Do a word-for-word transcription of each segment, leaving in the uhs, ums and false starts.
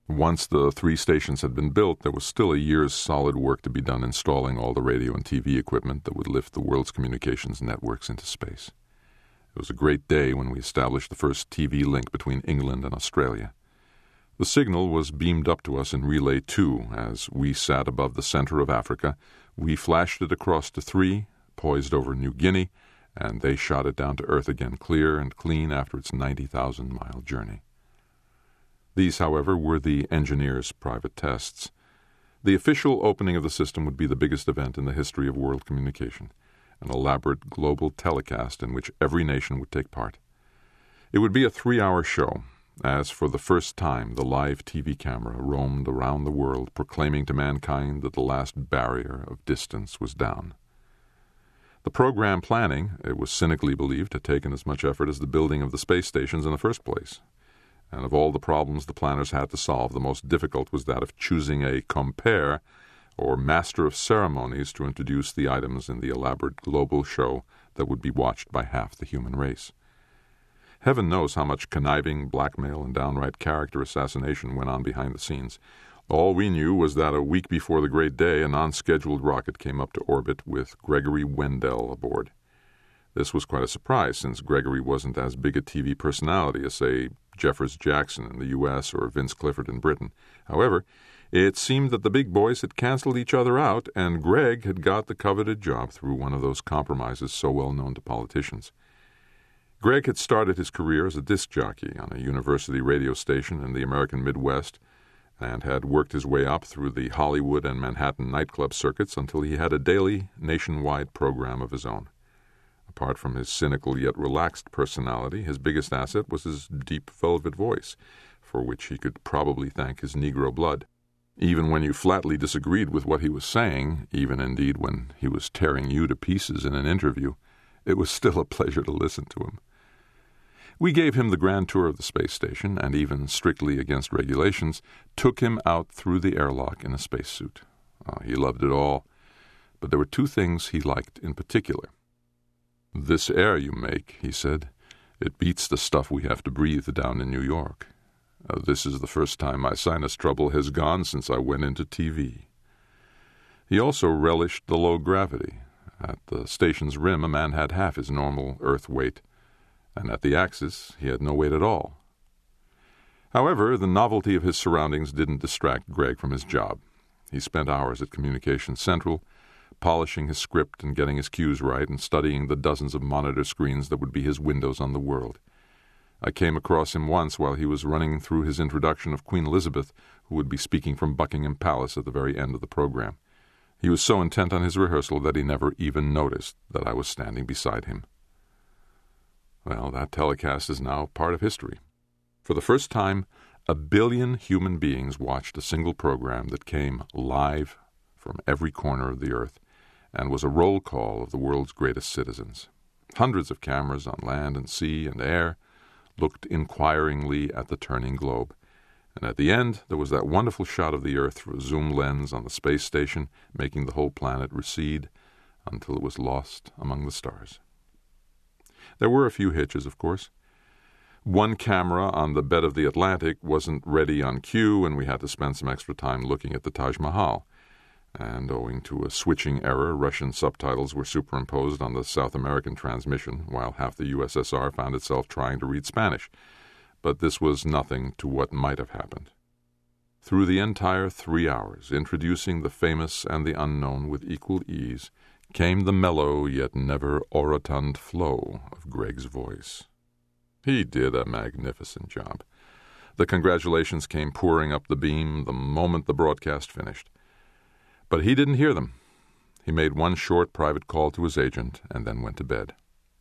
Once the three stations had been built, there was still a year's solid work to be done installing all the radio and T V equipment that would lift the world's communications networks into space. It was a great day when we established the first T V link between England and Australia. The signal was beamed up to us in Relay two. As we sat above the center of Africa, we flashed it across to three, poised over New Guinea, and they shot it down to Earth again clear and clean after its ninety thousand mile journey. These, however, were the engineers' private tests. The official opening of the system would be the biggest event in the history of world communication, an elaborate global telecast in which every nation would take part. It would be a three-hour show, as for the first time the live T V camera roamed around the world, proclaiming to mankind that the last barrier of distance was down. The program planning, it was cynically believed, had taken as much effort as the building of the space stations in the first place. And of all the problems the planners had to solve, the most difficult was that of choosing a compere, or master of ceremonies, to introduce the items in the elaborate global show that would be watched by half the human race. Heaven knows how much conniving, blackmail, and downright character assassination went on behind the scenes. All we knew was that a week before the great day, a non-scheduled rocket came up to orbit with Gregory Wendell aboard. This was quite a surprise, since Gregory wasn't as big a T V personality as, say, Jeffers Jackson in the U S or Vince Clifford in Britain. However, it seemed that the big boys had canceled each other out, and Greg had got the coveted job through one of those compromises so well known to politicians. Greg had started his career as a disc jockey on a university radio station in the American Midwest, and had worked his way up through the Hollywood and Manhattan nightclub circuits until he had a daily, nationwide program of his own. Apart from his cynical yet relaxed personality, his biggest asset was his deep velvet voice, for which he could probably thank his Negro blood. Even when you flatly disagreed with what he was saying, even indeed when he was tearing you to pieces in an interview, it was still a pleasure to listen to him. We gave him the grand tour of the space station, and even strictly against regulations, took him out through the airlock in a spacesuit. Oh, he loved it all, but there were two things he liked in particular. "This air you make," he said, "it beats the stuff we have to breathe down in New York. Uh, this is the first time my sinus trouble has gone since I went into T V." He also relished the low gravity. At the station's rim, a man had half his normal Earth weight, and at the axis he had no weight at all. However, the novelty of his surroundings didn't distract Greg from his job. He spent hours at Communications Central, polishing his script and getting his cues right, and studying the dozens of monitor screens that would be his windows on the world. I came across him once while he was running through his introduction of Queen Elizabeth, who would be speaking from Buckingham Palace at the very end of the program. He was so intent on his rehearsal that he never even noticed that I was standing beside him. Well, that telecast is now part of history. For the first time, a billion human beings watched a single program that came live from every corner of the earth, and was a roll call of the world's greatest citizens. Hundreds of cameras on land and sea and air looked inquiringly at the turning globe, and at the end there was that wonderful shot of the Earth through a zoom lens on the space station, making the whole planet recede until it was lost among the stars. There were a few hitches, of course. One camera on the bed of the Atlantic wasn't ready on cue, and we had to spend some extra time looking at the Taj Mahal. And owing to a switching error, Russian subtitles were superimposed on the South American transmission, while half the U S S R found itself trying to read Spanish. But this was nothing to what might have happened. Through the entire three hours, introducing the famous and the unknown with equal ease, came the mellow yet never orotund flow of Greg's voice. He did a magnificent job. The congratulations came pouring up the beam the moment the broadcast finished. But he didn't hear them. He made one short private call to his agent and then went to bed.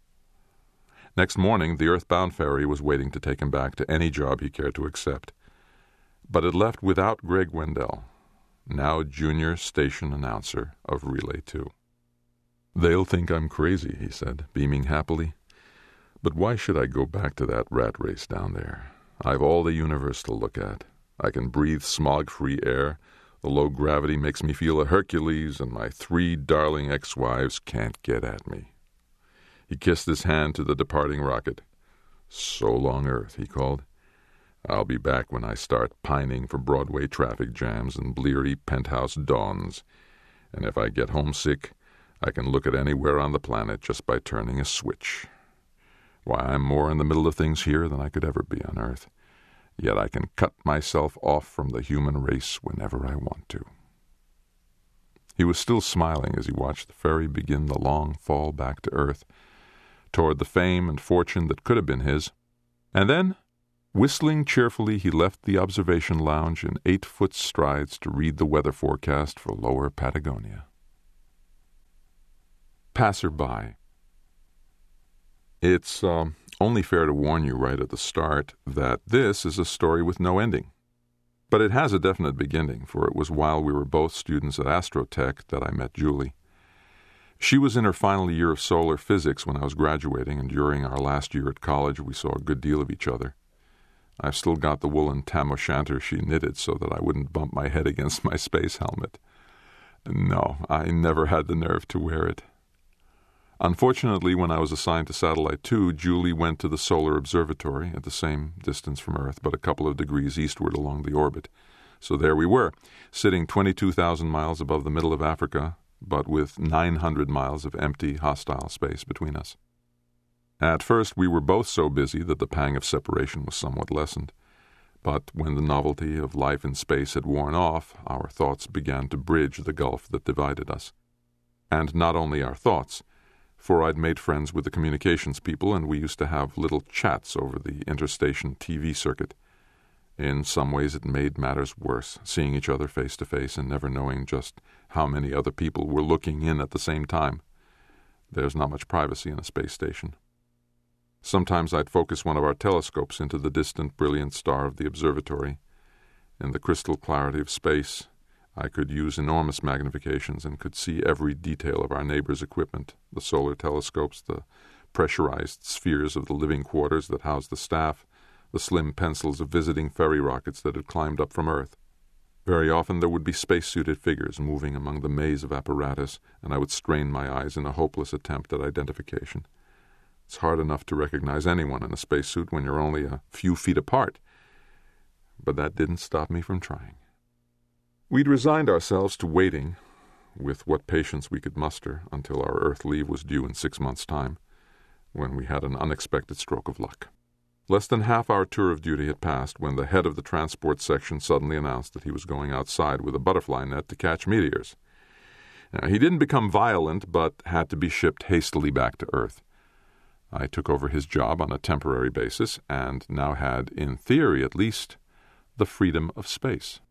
Next morning, the earthbound ferry was waiting to take him back to any job he cared to accept. But it left without Greg Wendell, now junior station announcer of Relay two. "They'll think I'm crazy," he said, beaming happily. "But why should I go back to that rat race down there? I've all the universe to look at. I can breathe smog-free air. The low gravity makes me feel a Hercules, and my three darling ex-wives can't get at me." He kissed his hand to the departing rocket. "So long, Earth," he called. I'll be back when I start pining for Broadway traffic jams and bleary penthouse dawns, and if I get homesick, I can look at anywhere on the planet just by turning a switch. Why, I'm more in the middle of things here than I could ever be on Earth, yet I can cut myself off from the human race whenever I want to." He was still smiling as he watched the ferry begin the long fall back to Earth, toward the fame and fortune that could have been his, and then, whistling cheerfully, he left the observation lounge in eight-foot strides to read the weather forecast for lower Patagonia. Passerby. It's um, only fair to warn you right at the start that this is a story with no ending. But it has a definite beginning, for it was while we were both students at Astrotech that I met Julie. She was in her final year of solar physics when I was graduating, and during our last year at college we saw a good deal of each other. I've still got the woolen tam o' shanter she knitted so that I wouldn't bump my head against my space helmet. No, I never had the nerve to wear it. Unfortunately, when I was assigned to Satellite two, Julie went to the Solar Observatory, at the same distance from Earth, but a couple of degrees eastward along the orbit. So there we were, sitting twenty-two thousand miles above the middle of Africa, but with nine hundred miles of empty, hostile space between us. At first, we were both so busy that the pang of separation was somewhat lessened. But when the novelty of life in space had worn off, our thoughts began to bridge the gulf that divided us. And not only our thoughts, for I'd made friends with the communications people, and we used to have little chats over the interstation T V circuit. In some ways it made matters worse, seeing each other face to face and never knowing just how many other people were looking in at the same time. There's not much privacy in a space station. Sometimes I'd focus one of our telescopes into the distant, brilliant star of the observatory. In the crystal clarity of space, I could use enormous magnifications and could see every detail of our neighbors' equipment, the solar telescopes, the pressurized spheres of the living quarters that housed the staff, the slim pencils of visiting ferry rockets that had climbed up from Earth. Very often there would be spacesuited figures moving among the maze of apparatus, and I would strain my eyes in a hopeless attempt at identification. It's hard enough to recognize anyone in a spacesuit when you're only a few feet apart, but that didn't stop me from trying. We'd resigned ourselves to waiting, with what patience we could muster, until our Earth leave was due in six months' time, when we had an unexpected stroke of luck. Less than half our tour of duty had passed when the head of the transport section suddenly announced that he was going outside with a butterfly net to catch meteors. Now, he didn't become violent, but had to be shipped hastily back to Earth. I took over his job on a temporary basis, and now had, in theory at least, the freedom of space.